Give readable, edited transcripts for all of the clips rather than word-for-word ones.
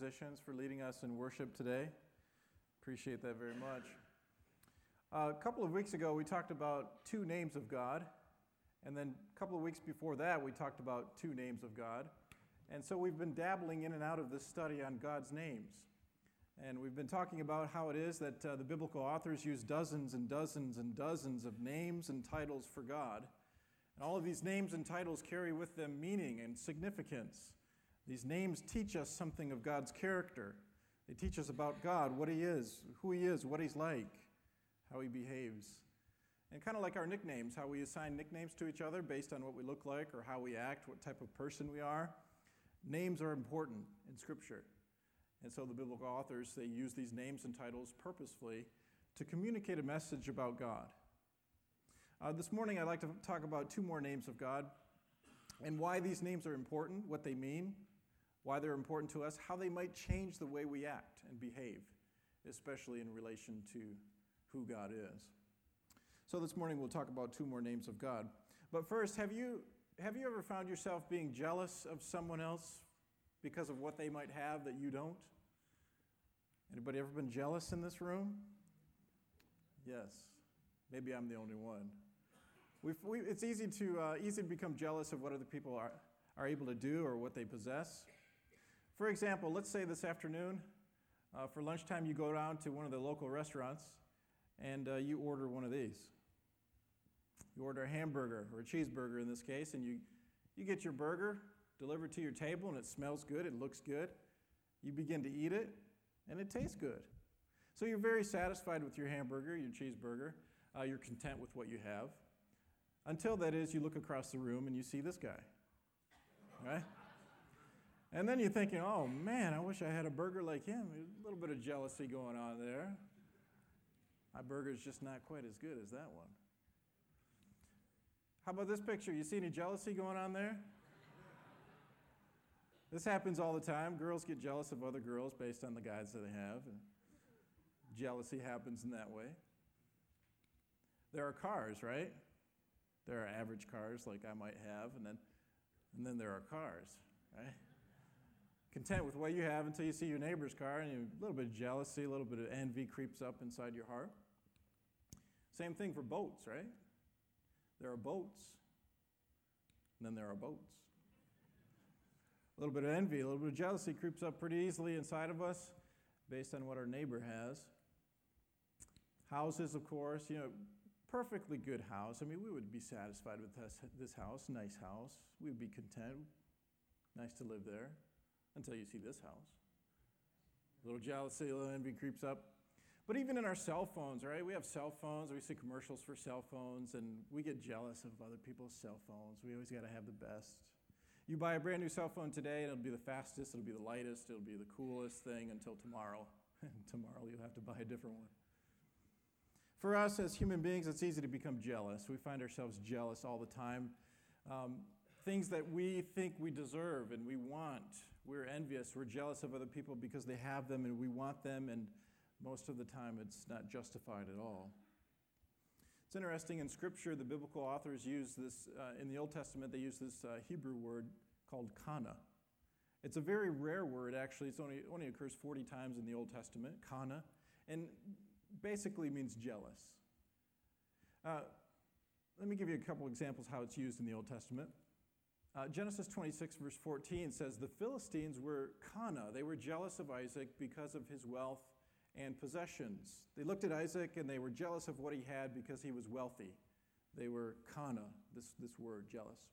musicians, for leading us in worship today. Appreciate that very much. A couple of weeks ago, we talked about two names of God. And then a couple of weeks before that, we talked about two names of God. And so we've been dabbling in and out of this study on God's names. And we've been talking about how it is that the biblical authors use dozens and dozens and dozens of names and titles for God. And all of these names and titles carry with them meaning and significance. These names teach us something of God's character. They teach us about God, what He is, who He is, what He's like, how He behaves. And kind of like our nicknames, how we assign nicknames to each other based on what we look like or how we act, what type of person we are. Names are important in Scripture. And so the biblical authors, they use these names and titles purposefully to communicate a message about God. This morning, I'd like to talk about two more names of God and why these names are important, what they mean, why they're important to us, how they might change the way we act and behave, especially in relation to who God is. So this morning, we'll talk about two more names of God. But first, have you ever found yourself being jealous of someone else because of what they might have that you don't? Anybody ever been jealous in this room? Yes. Maybe I'm the only one. It's easy to become jealous of what other people are able to do or what they possess. For example, let's say this afternoon, for lunchtime, you go down to one of the local restaurants and you order one of these. You order a hamburger or a cheeseburger in this case, and you get your burger delivered to your table, and it smells good, it looks good. You begin to eat it, and it tastes good. So you're very satisfied with your hamburger, your cheeseburger. You're content with what you have. Until, that is, you look across the room and you see this guy. Right? And then you're thinking, oh man, I wish I had a burger like him. A little bit of jealousy going on there. My burger's just not quite as good as that one. How about this picture? You see any jealousy going on there? This happens all the time. Girls get jealous of other girls based on the guys that they have. And jealousy happens in that way. There are cars, right? There are average cars like I might have, and then there are cars, right? Content with what you have until you see your neighbor's car, and a little bit of jealousy, a little bit of envy creeps up inside your heart. Same thing for boats, right? There are boats, and then there are boats. A little bit of envy, a little bit of jealousy creeps up pretty easily inside of us based on what our neighbor has. Houses, of course, perfectly good house. I mean, we would be satisfied with this house, nice house. We would be content, nice to live there, until you see this house. A little jealousy, a little envy creeps up. But even in our cell phones, right? We have cell phones, we see commercials for cell phones, and we get jealous of other people's cell phones. We always got to have the best. You buy a brand new cell phone today, and it'll be the fastest, it'll be the lightest, it'll be the coolest thing until tomorrow. And tomorrow you'll have to buy a different one. For us as human beings, it's easy to become jealous. We find ourselves jealous all the time. Things that we think we deserve and we want. We're envious. We're jealous of other people because they have them and we want them, and most of the time it's not justified at all. It's interesting, in Scripture, the biblical authors use this, in the Old Testament, they use this Hebrew word called kana. It's a very rare word, actually. It only occurs 40 times in the Old Testament, kana, and basically means jealous. Let me give you a couple examples how it's used in the Old Testament. Genesis 26, verse 14 says, the Philistines were kana. They were jealous of Isaac because of his wealth and possessions. They looked at Isaac and they were jealous of what he had because he was wealthy. They were kana, this word, jealous.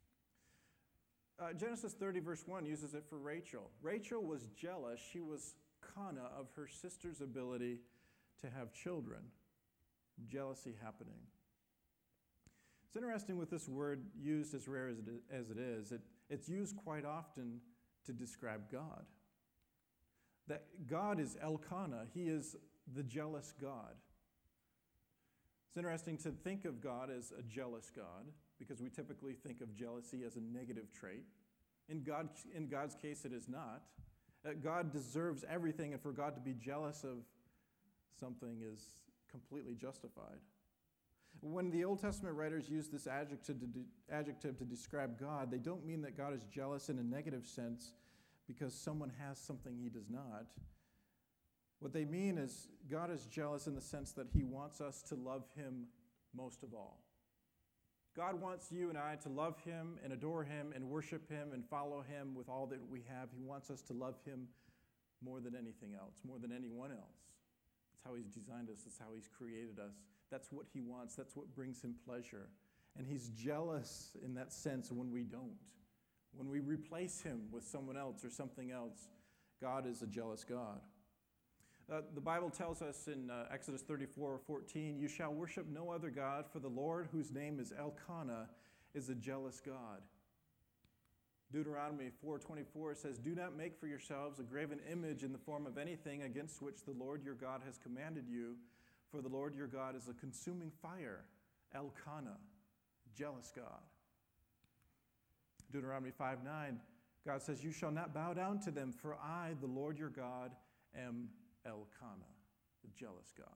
Genesis 30, verse 1 uses it for Rachel. Rachel was jealous. She was kana of her sister's ability to have children. Jealousy happening. It's interesting with this word used as rare as it is. It's used quite often to describe God. That God is Elkanah. He is the jealous God. It's interesting to think of God as a jealous God because we typically think of jealousy as a negative trait. In God's case, it is not. God deserves everything, and for God to be jealous of something is completely justified. When the Old Testament writers use this adjective to describe God, they don't mean that God is jealous in a negative sense because someone has something he does not. What they mean is God is jealous in the sense that he wants us to love him most of all. God wants you and I to love him and adore him and worship him and follow him with all that we have. He wants us to love him more than anything else, more than anyone else. That's how he's designed us. That's how he's created us. That's what he wants. That's what brings him pleasure. And he's jealous in that sense when we don't. When we replace him with someone else or something else, God is a jealous God. The Bible tells us in Exodus 34:14, "You shall worship no other God, for the Lord, whose name is Elkanah, is a jealous God." Deuteronomy 4:24 says, "Do not make for yourselves a graven image in the form of anything against which the Lord your God has commanded you, for the Lord your God is a consuming fire." Elkanah, jealous God. Deuteronomy 5:9, God says, "You shall not bow down to them, for I, the Lord your God, am Elkanah," the jealous God.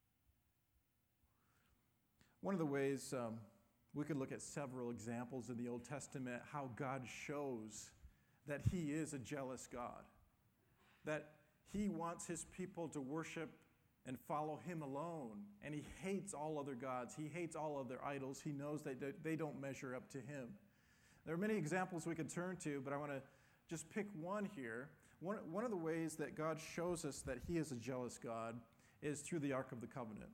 One of the ways we could look at several examples in the Old Testament how God shows that he is a jealous God, that he wants his people to worship and follow him alone, and he hates all other gods. He hates all other idols. He knows that they don't measure up to him. There are many examples we could turn to, but I want to just pick one here. One of the ways that God shows us that he is a jealous God is through the Ark of the Covenant.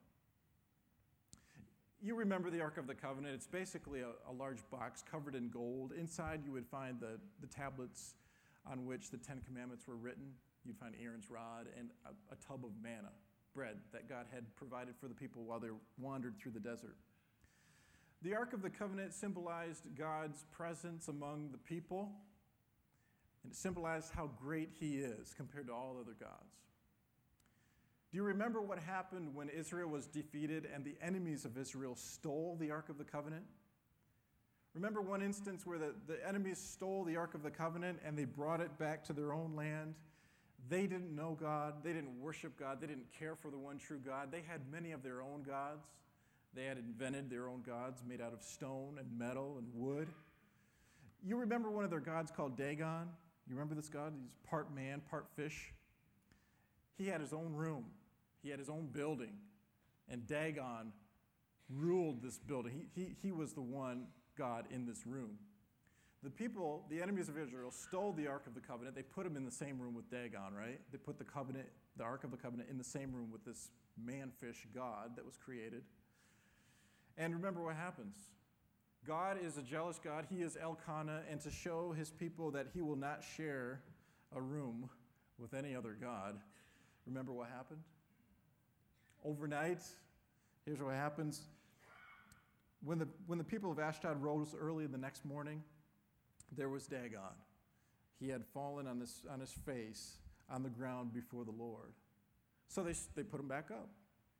You remember the Ark of the Covenant. It's basically a large box covered in gold. Inside you would find the tablets on which the Ten Commandments were written. You'd find Aaron's rod and a tub of manna, bread that God had provided for the people while they wandered through the desert. The Ark of the Covenant symbolized God's presence among the people, and it symbolized how great he is compared to all other gods. Do you remember what happened when Israel was defeated and the enemies of Israel stole the Ark of the Covenant? Remember one instance where the enemies stole the Ark of the Covenant and they brought it back to their own land? They didn't know God. They didn't worship God. They didn't care for the one true God. They had many of their own gods. They had invented their own gods made out of stone and metal and wood. You remember one of their gods called Dagon? You remember this god? He's part man, part fish. He had his own room. He had his own building. And Dagon ruled this building. He was the one God in this room. The people, the enemies of Israel, stole the Ark of the Covenant. They put him in the same room with Dagon, right? They put the Ark of the Covenant in the same room with this man-fish god that was created. And remember what happens. God is a jealous God. He is Elkanah, and to show his people that he will not share a room with any other god, remember what happened? Overnight, here's what happens. When the people of Ashdod rose early the next morning, there was Dagon. He had fallen on his face on the ground before the Lord. So they put him back up.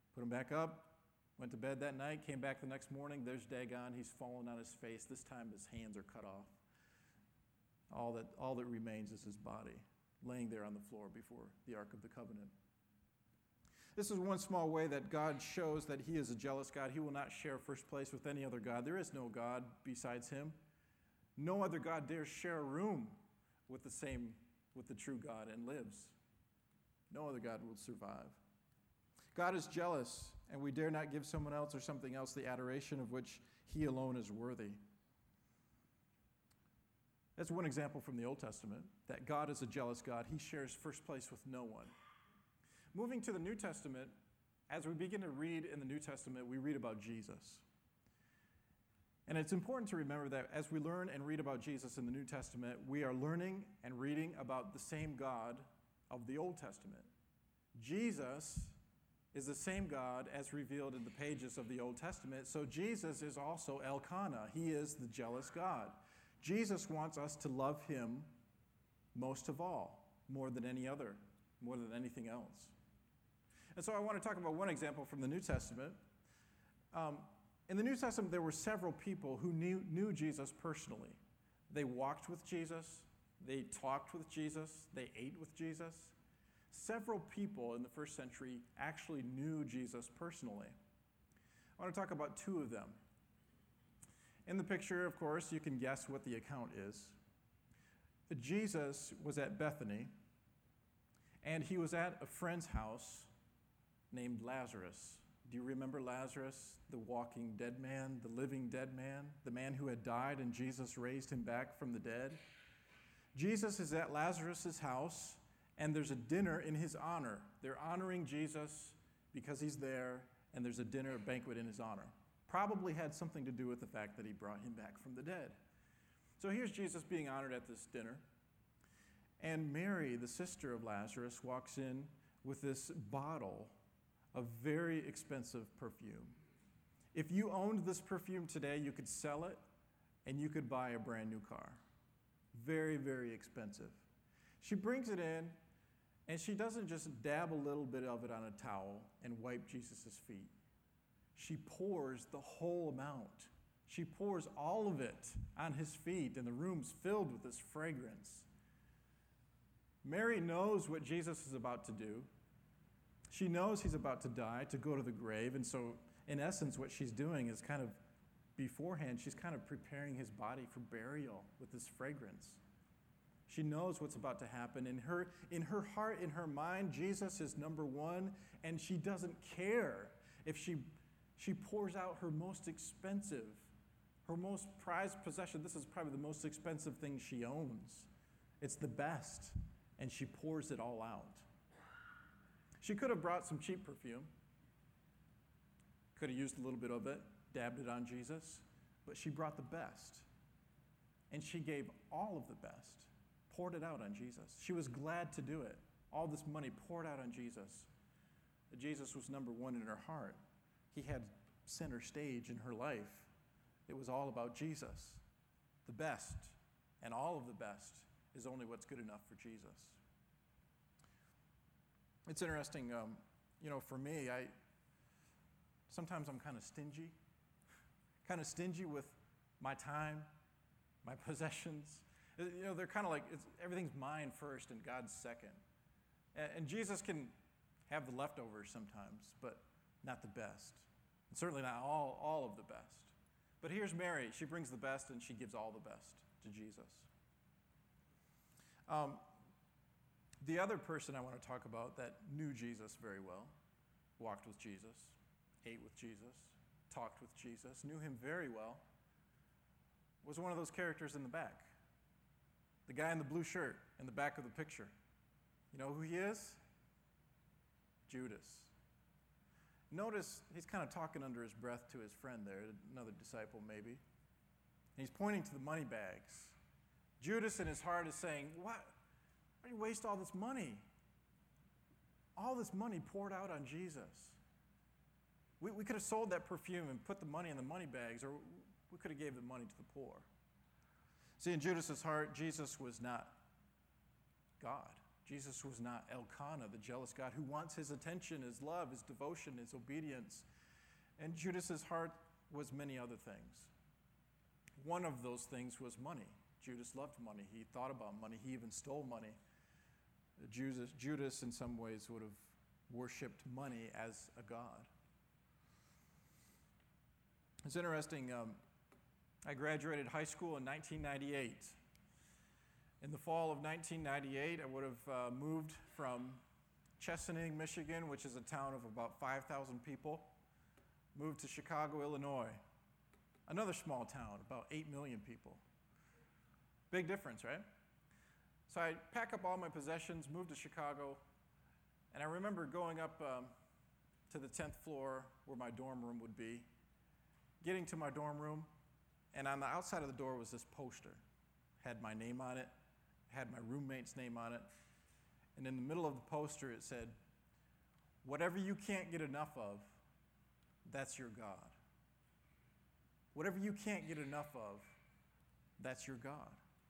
Went to bed that night, came back the next morning. There's Dagon. He's fallen on his face. This time his hands are cut off. All that remains is his body, laying there on the floor before the Ark of the Covenant. This is one small way that God shows that he is a jealous God. He will not share first place with any other God. There is no God besides him. No other God dares share a room with the true God and lives. No other God will survive. God is jealous, and we dare not give someone else or something else the adoration of which he alone is worthy. That's one example from the Old Testament, that God is a jealous God. He shares first place with no one. Moving to the New Testament, as we begin to read in the New Testament, we read about Jesus. And it's important to remember that as we learn and read about Jesus in the New Testament, we are learning and reading about the same God of the Old Testament. Jesus is the same God as revealed in the pages of the Old Testament. So Jesus is also Elkanah. He is the jealous God. Jesus wants us to love him most of all, more than any other, more than anything else. And so I want to talk about one example from the New Testament. In the New Testament, there were several people who knew Jesus personally. They walked with Jesus. They talked with Jesus. They ate with Jesus. Several people in the first century actually knew Jesus personally. I want to talk about two of them. In the picture, of course, you can guess what the account is. Jesus was at Bethany, and he was at a friend's house named Lazarus. Do you remember Lazarus, the walking dead man, the living dead man, the man who had died and Jesus raised him back from the dead? Jesus is at Lazarus' house, and there's a dinner in his honor. They're honoring Jesus because he's there, and there's a dinner, a banquet in his honor. Probably had something to do with the fact that he brought him back from the dead. So here's Jesus being honored at this dinner. And Mary, the sister of Lazarus, walks in with this bottle of very expensive perfume. If you owned this perfume today, you could sell it and you could buy a brand new car. Very, very expensive. She brings it in, and she doesn't just dab a little bit of it on a towel and wipe Jesus' feet. She pours the whole amount. She pours all of it on his feet, and the room's filled with this fragrance. Mary knows what Jesus is about to do. She knows he's about to die, to go to the grave, and so in essence what she's doing is kind of beforehand, she's kind of preparing his body for burial with this fragrance. She knows what's about to happen. In her heart, in her mind, Jesus is number one, and she doesn't care if she pours out her most expensive, her most prized possession. This is probably the most expensive thing she owns. It's the best, and she pours it all out. She could have brought some cheap perfume, could have used a little bit of it, dabbed it on Jesus, but she brought the best. And she gave all of the best, poured it out on Jesus. She was glad to do it. All this money poured out on Jesus. Jesus was number one in her heart. He had center stage in her life. It was all about Jesus. The best, and all of the best, is only what's good enough for Jesus. It's interesting, for me, sometimes I'm kind of stingy with my time, my possessions. They're kind of like, everything's mine first and God's second. And Jesus can have the leftovers sometimes, but not the best. And certainly not all of the best. But here's Mary. She brings the best and she gives all the best to Jesus. The other person I want to talk about that knew Jesus very well, walked with Jesus, ate with Jesus, talked with Jesus, knew him very well, was one of those characters in the back. The guy in the blue shirt in the back of the picture. You know who he is? Judas. Notice he's kind of talking under his breath to his friend there, another disciple maybe. And he's pointing to the money bags. Judas in his heart is saying, Why do you waste all this money? All this money poured out on Jesus. We could have sold that perfume and put the money in the money bags, or we could have gave the money to the poor. See, in Judas's heart, Jesus was not God. Jesus was not Elkanah, the jealous God who wants his attention, his love, his devotion, his obedience. And Judas's heart was many other things. One of those things was money. Judas loved money. He thought about money. He even stole money. Judas in some ways would have worshipped money as a god. It's interesting. I graduated high school in 1998. In the fall of 1998, I would have moved from Chesaning, Michigan, which is a town of about 5,000 people, moved to Chicago, Illinois, another small town, about 8 million people. Big difference, right? So I pack up all my possessions, moved to Chicago, and I remember going up to the 10th floor where my dorm room would be, getting to my dorm room, and on the outside of the door was this poster. Had my name on it, had my roommate's name on it, and in the middle of the poster it said, "Whatever you can't get enough of, that's your God." Whatever you can't get enough of, that's your God.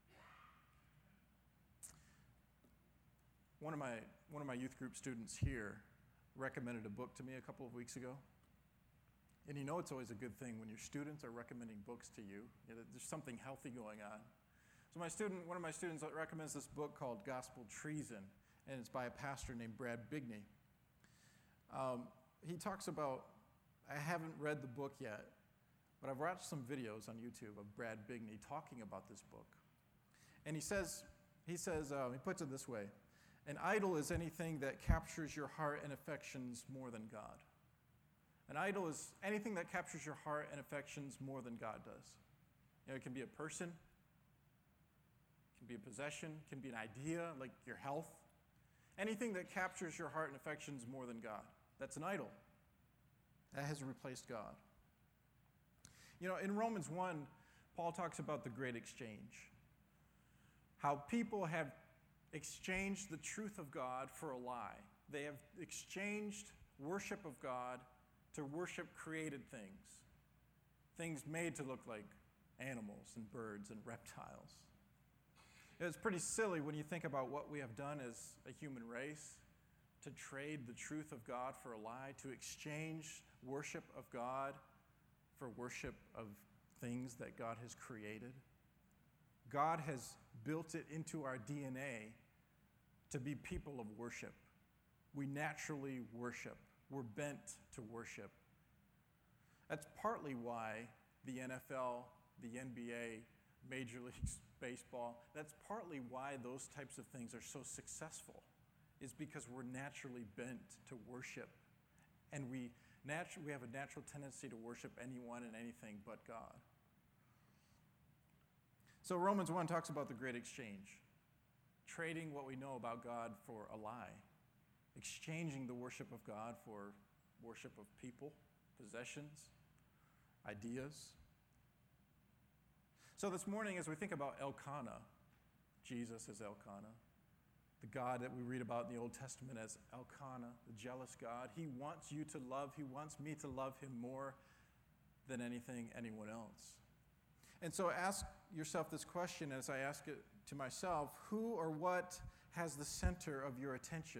One of my youth group students here recommended a book to me a couple of weeks ago. And it's always a good thing when your students are recommending books to you. There's something healthy going on. So one of my students recommends this book called Gospel Treason, and it's by a pastor named Brad Bigney. He talks about, I haven't read the book yet, but I've watched some videos on YouTube of Brad Bigney talking about this book. And he says He says, he puts it this way, an idol is anything that captures your heart and affections more than God. An idol is anything that captures your heart and affections more than God does. It can be a person, it can be a possession, it can be an idea like your health. Anything that captures your heart and affections more than God. That's an idol. That has replaced God. In Romans 1, Paul talks about the great exchange. How people have exchanged the truth of God for a lie. They have exchanged worship of God to worship created things made to look like animals and birds and reptiles. It's pretty silly when you think about what we have done as a human race, to trade the truth of God for a lie, to exchange worship of God for worship of things that God has created. God has built it into our DNA to be people of worship. We naturally worship. We're bent to worship. That's partly why the NFL, the NBA, Major League Baseball, that's partly why those types of things are so successful, is because we're naturally bent to worship. And we have a natural tendency to worship anyone and anything but God. So Romans 1 talks about the great exchange, trading what we know about God for a lie, exchanging the worship of God for worship of people, possessions, ideas. So this morning, as we think about Elkanah, Jesus as Elkanah, the God that we read about in the Old Testament as Elkanah, the jealous God, he wants you to love, he wants me to love him more than anyone else. And so ask yourself this question as I ask it to myself: who or what has the center of your attention?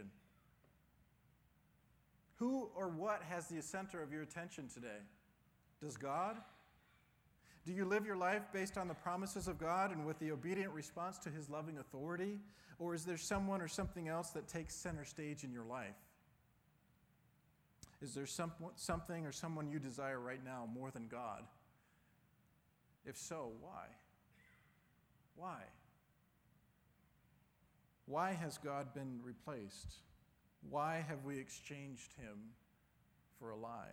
Who or what has the center of your attention today? Does God? Do you live your life based on the promises of God and with the obedient response to his loving authority? Or is there someone or something else that takes center stage in your life? Is there something or someone you desire right now more than God? If so, why? Why? Why has God been replaced? Why have we exchanged him for a lie?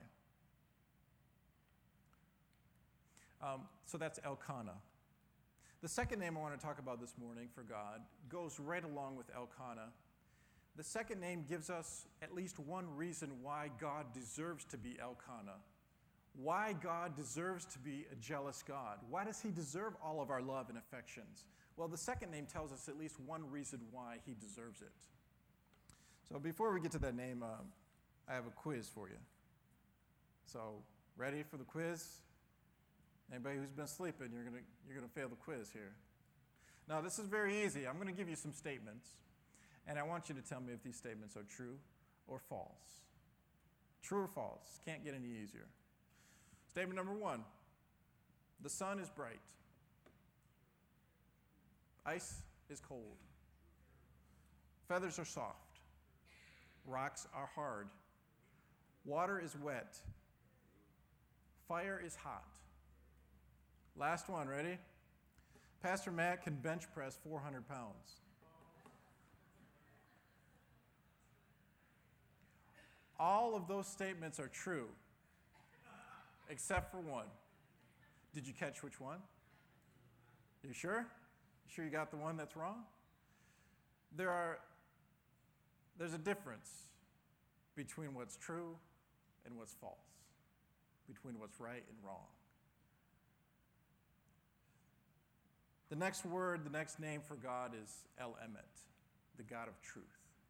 So that's Elkanah. The second name I want to talk about this morning for God goes right along with Elkanah. The second name gives us at least one reason why God deserves to be Elkanah. Why God deserves to be a jealous God. Why does he deserve all of our love and affections? Well, the second name tells us at least one reason why he deserves it. So before we get to that name, I have a quiz for you. So, ready for the quiz? Anybody who's been sleeping, you're gonna fail the quiz here. Now, this is very easy. I'm going to give you some statements, and I want you to tell me if these statements are true or false. True or false? Can't get any easier. Statement number 1, the sun is bright. Ice is cold. Feathers are soft. Rocks are hard. Water is wet. Fire is hot. Last one, ready? Pastor Matt can bench press 400 pounds. All of those statements are true, except for one. Did you catch which one? You sure? You sure you got the one that's wrong? There's a difference between what's true and what's false, between what's right and wrong. The next word, the next name for God is El Emet, the God of truth.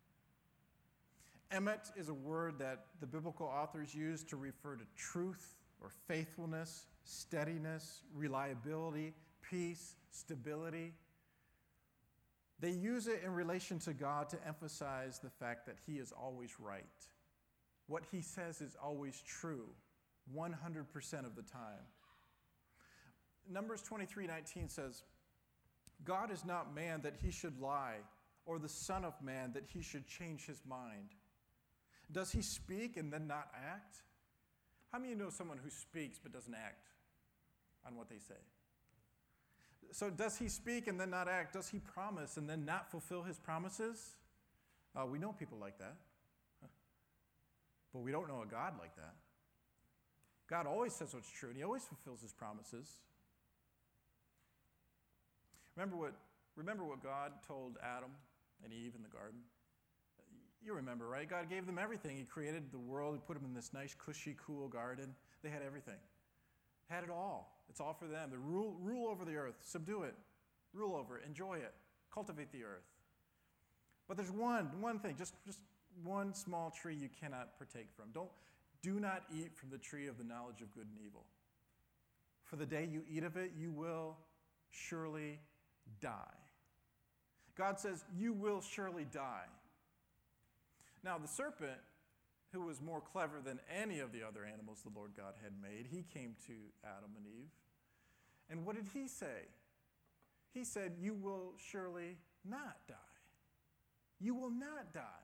Emet is a word that the biblical authors use to refer to truth or faithfulness, steadiness, reliability, peace, stability. They use it in relation to God to emphasize the fact that he is always right. What he says is always true, 100% of the time. Numbers 23:19 says, God is not man that he should lie, or the son of man that he should change his mind. Does he speak and then not act? How many of you know someone who speaks but doesn't act on what they say? So does he speak and then not act? Does he promise and then not fulfill his promises? We know people like that. But we don't know a God like that. God always says what's true, and he always fulfills his promises. Remember what God told Adam and Eve in the garden? You remember, right? God gave them everything. He created the world. He put them in this nice, cushy, cool garden. They had everything. Had it all. It's all for them. The rule over the earth. Subdue it. Rule over it. Enjoy it. Cultivate the earth. But there's one thing, just one small tree you cannot partake from. Do not eat from the tree of the knowledge of good and evil. For the day you eat of it, you will surely die. God says, you will surely die. Now, the serpent, who was more clever than any of the other animals the Lord God had made, he came to Adam and Eve. And what did he say? He said, you will surely not die. You will not die.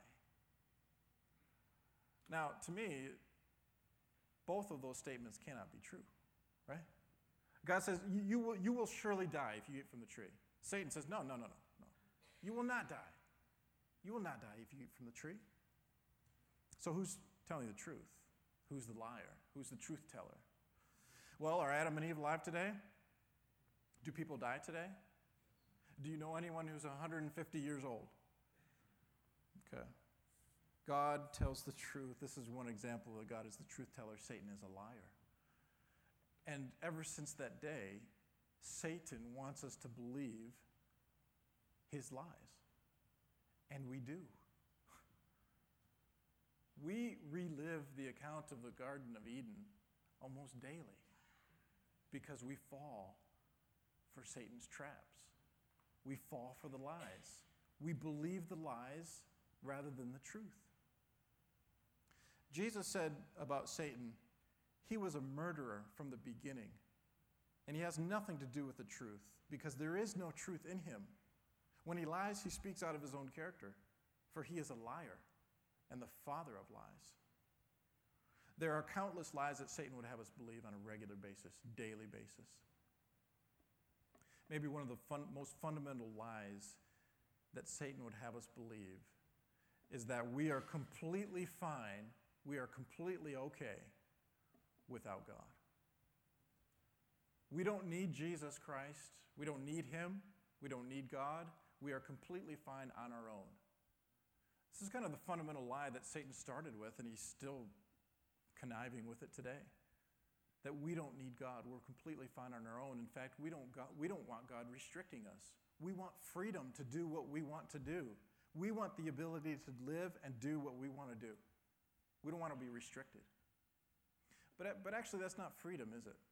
Now, to me, both of those statements cannot be true, right? God says, you will surely die if you eat from the tree. Satan says, no. You will not die. You will not die if you eat from the tree. So who's telling the truth? Who's the liar? Who's the truth teller? Well, are Adam and Eve alive today? Do people die today? Do you know anyone who's 150 years old? Okay. God tells the truth. This is one example that God is the truth teller. Satan is a liar. And ever since that day, Satan wants us to believe his lies. And we do. We relive the account of the Garden of Eden almost daily because we fall for Satan's traps. We fall for the lies. We believe the lies rather than the truth. Jesus said about Satan, he was a murderer from the beginning, and he has nothing to do with the truth because there is no truth in him. When he lies, he speaks out of his own character, for he is a liar and the father of lies. There are countless lies that Satan would have us believe on a regular basis, daily basis. Maybe one of the most fundamental lies that Satan would have us believe is that we are completely fine, we are completely okay without God. We don't need Jesus Christ. We don't need him. We don't need God. We are completely fine on our own. This is kind of the fundamental lie that Satan started with, and he's still conniving with it today. That we don't need God. We're completely fine on our own. In fact, we don't want God restricting us. We want freedom to do what we want to do. We want the ability to live and do what we want to do. We don't want to be restricted. But actually, that's not freedom, is it?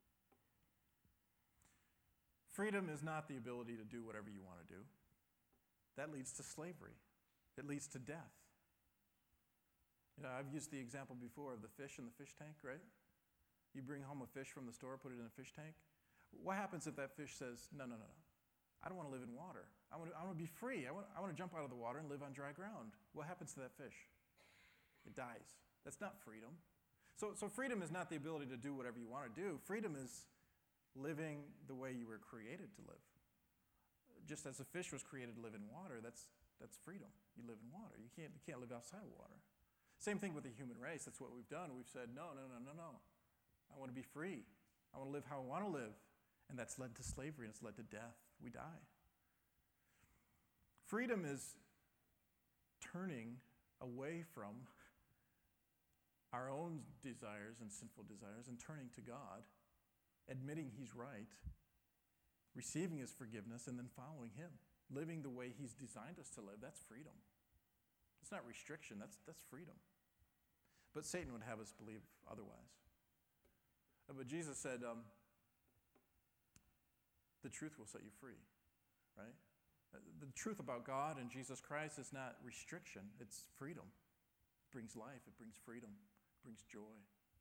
Freedom is not the ability to do whatever you want to do. That leads to slavery. It leads to death. You know, I've used the example before of the fish in the fish tank, right? You bring home a fish from the store, put it in a fish tank. What happens if that fish says, no, I don't want to live in water. I want to be free. I want to jump out of the water and live on dry ground. What happens to that fish? It dies. That's not freedom. So freedom is not the ability to do whatever you want to do. Freedom is living the way you were created to live. Just as a fish was created to live in water, that's freedom. You live in water. You can't live outside of water. Same thing with the human race. That's what we've done. We've said, no. I want to be free. I want to live how I want to live. And that's led to slavery, and it's led to death. We die. Freedom is turning away from our own desires and sinful desires and turning to God, admitting he's right, receiving his forgiveness, and then following him. Living the way he's designed us to live, that's freedom. It's not restriction, that's freedom. But Satan would have us believe otherwise. But Jesus said, the truth will set you free, right? The truth about God and Jesus Christ is not restriction, it's freedom. It brings life, it brings freedom, it brings joy.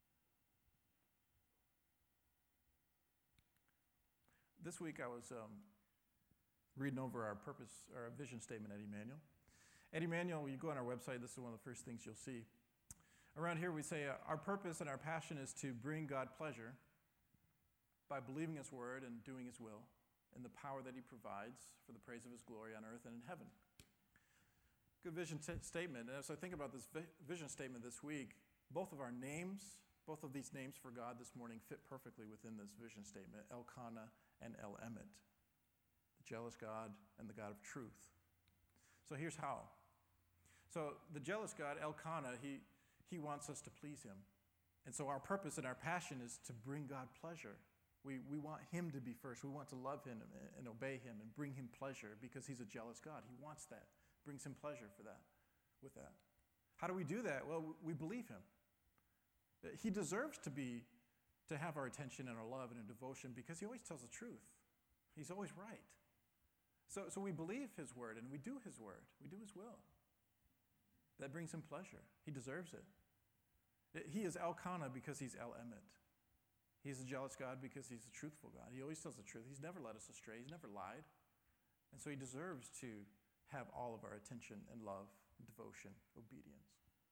This week I was reading over our vision statement at Emmanuel. At Emmanuel, when you go on our website, this is one of the first things you'll see. Around here we say our purpose and our passion is to bring God pleasure by believing his word and doing his will, and the power that he provides for the praise of his glory on earth and in heaven. Good vision statement. And as I think about this vision statement this week, both of these names for God this morning fit perfectly within this vision statement, Elkanah and El-Emet, the jealous God and the God of truth. So here's how. So the jealous God, Elkanah, he wants us to please him. And so our purpose and our passion is to bring God pleasure. We want him to be first. We want to love him and obey him and bring him pleasure because he's a jealous God. He wants that. Brings him pleasure with that. How do we do that? Well, we believe him. He deserves to have our attention and our love and our devotion because he always tells the truth. He's always right. So we believe his word and we do his word. We do his will. That brings him pleasure. He deserves it. He is Elkanah because he's El-Emet. He's a jealous God because he's a truthful God. He always tells the truth. He's never led us astray. He's never lied. And so he deserves to have all of our attention and love, devotion, obedience.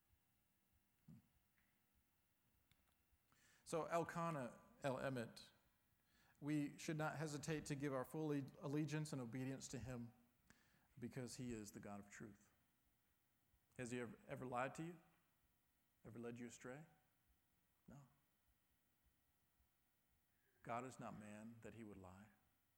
So Elkanah, El-Emet, we should not hesitate to give our full allegiance and obedience to him because he is the God of truth. Has he ever lied to you? Ever led you astray? No. God is not man that he would lie.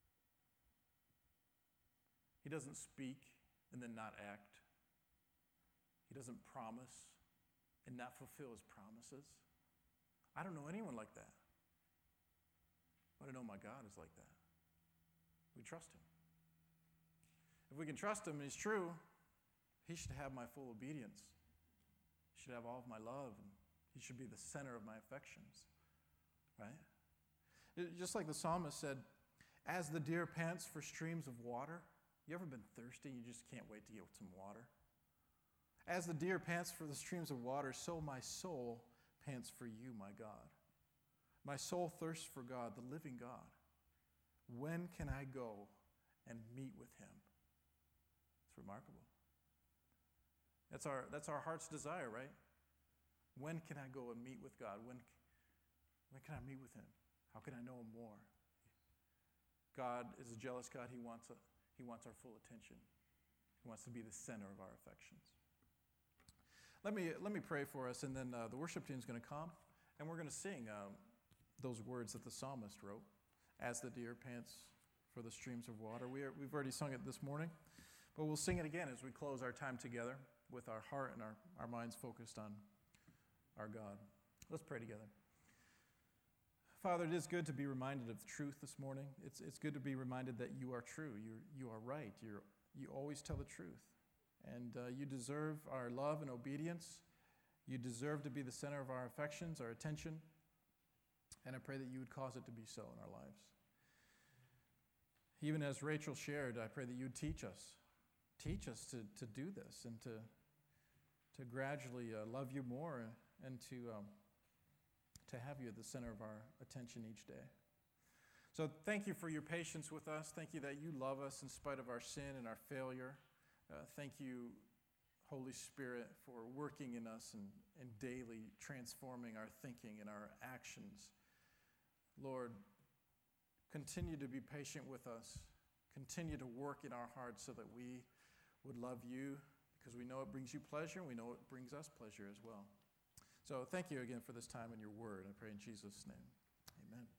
He doesn't speak and then not act. He doesn't promise and not fulfill his promises. I don't know anyone like that. But I know my God is like that. We trust him. If we can trust him and he's true, he should have my full obedience. He should have all of my love, and he should be the center of my affections, right? Just like the psalmist said, as the deer pants for streams of water. You ever been thirsty? You just can't wait to get some water. As the deer pants for the streams of water, so my soul pants for you, my God. My soul thirsts for God, the living God. When can I go and meet with him? It's remarkable. That's our heart's desire, right? When can I go and meet with God? When can I meet with him? How can I know him more? God is a jealous God. He wants our full attention. He wants to be the center of our affections. Let me pray for us, and then the worship team is going to come, and we're going to sing those words that the psalmist wrote, as the deer pants for the streams of water. We've already sung it this morning, but we'll sing it again as we close our time together with our heart and our minds focused on our God. Let's pray together. Father, it is good to be reminded of the truth this morning. It's good to be reminded that you are true. You are right. You always tell the truth. And you deserve our love and obedience. You deserve to be the center of our affections, our attention. And I pray that you would cause it to be so in our lives. Even as Rachel shared, I pray that you would teach us. Teach us to do this and to gradually love you more and to have you at the center of our attention each day. So thank you for your patience with us. Thank you that you love us in spite of our sin and our failure. Thank you, Holy Spirit, for working in us and daily transforming our thinking and our actions. Lord, continue to be patient with us. Continue to work in our hearts so that we would love you because we know it brings you pleasure and we know it brings us pleasure as well. So thank you again for this time in your word. I pray in Jesus' name. Amen.